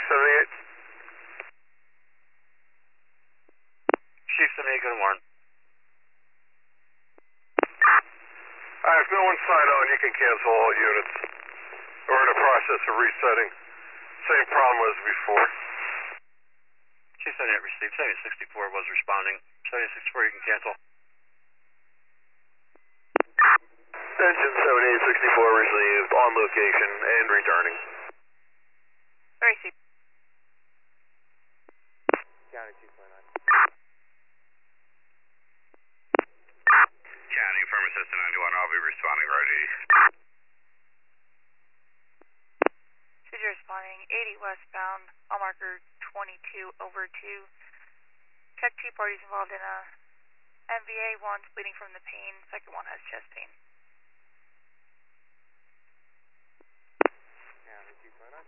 Chief 78. Chief 78, good morning. If no one's signed on, you can cancel all units. We're in the process of resetting. Same problem as before. Chief 78 received. 7064 was responding. 7064, you can cancel. Engine 7864 received, on location and returning. Received. County 229. County, firm assistant 91, I'll be responding right 80. She's responding 80 westbound, mile marker 22 over 2. Check 2 parties involved in a MVA. One's bleeding from the pain, second one has chest pain. County 229.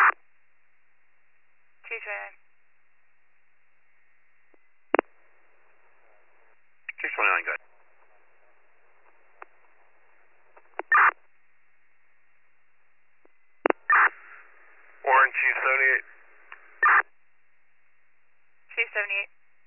229. 229, good. Warren, Chief 78. Chief 78.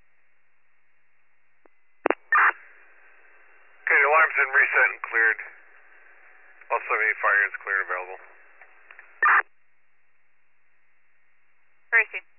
Okay, the alarm's been reset and cleared. All 78 fire units clear and available. Received.